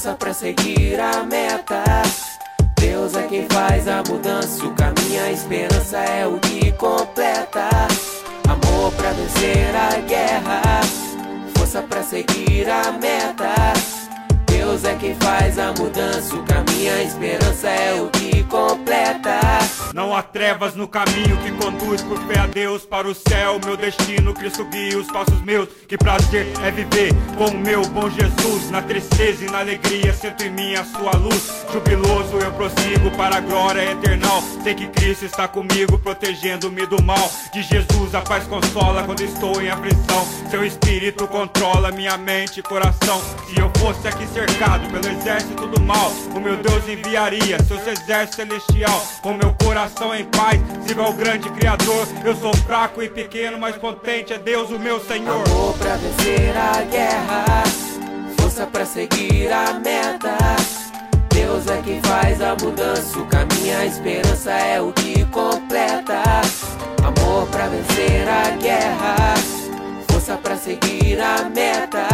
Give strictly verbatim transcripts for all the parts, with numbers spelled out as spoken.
força pra seguir a meta. Deus é quem faz a mudança, o caminho, a esperança é o que completa. Amor pra vencer a guerra, força pra seguir a meta. Deus é quem faz a mudança, o caminho, a esperança é o que completa. Não há trevas no caminho que conduz por fé a Deus para o céu. Meu destino, Cristo guia os passos meus. Que prazer é viver com o meu bom Jesus. Na tristeza e na alegria sinto em mim a sua luz. Jubiloso eu prossigo para a glória eternal. Sei que Cristo está comigo, protegendo-me do mal. De Jesus a paz consola quando estou em aflição. Seu espírito controla minha mente e coração. Se eu fosse aqui cercado pelo exército do mal, o meu Deus enviaria seus exércitos celestial. Com meu coração em paz, sigo ao grande Criador. Eu sou fraco e pequeno, mas potente é Deus o meu Senhor. Amor pra vencer a guerra, força pra seguir a meta. Deus é quem faz a mudança, o caminho, a esperança é o que completa. Amor pra vencer a guerra, força pra seguir a meta.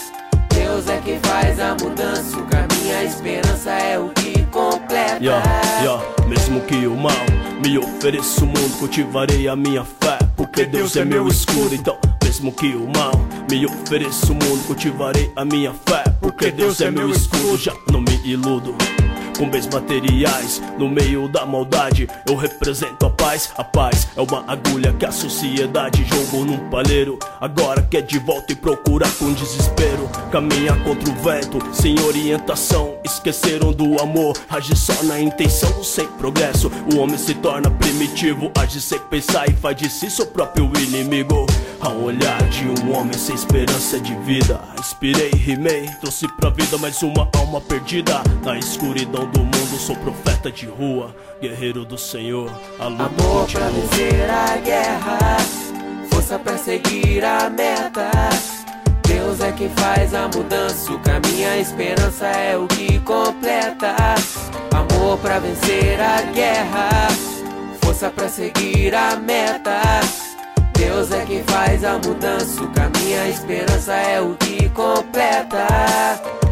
Deus é quem faz a mudança, o caminho, a esperança é o que completa. Yeah, yeah. Mesmo que o mal me ofereça o mundo, cultivarei a minha fé, porque Deus, Deus é meu escudo. Então, mesmo que o mal me ofereça o mundo, cultivarei a minha fé, porque, porque Deus, Deus é meu escudo. Já não me iludo com bens materiais, no meio da maldade eu represento a paz. A paz é uma agulha que a sociedade jogou num palheiro. Agora quer de volta e procura com desespero. Caminha contra o vento, sem orientação. Esqueceram do amor, age só na intenção. Sem progresso, o homem se torna primitivo. Age sem pensar e faz de si seu próprio inimigo. Ao olhar de um homem sem esperança de vida, inspirei, rimei, trouxe pra vida mais uma alma perdida. Na escuridão do mundo sou profeta de rua, guerreiro do Senhor, a luta Amor continua. pra vencer a guerra, força pra seguir a meta. Deus é quem faz a mudança, o caminho, a esperança é o que completa. Amor pra vencer a guerra, força pra seguir a meta. Deus é quem faz a mudança, o caminho, a esperança é o que completa.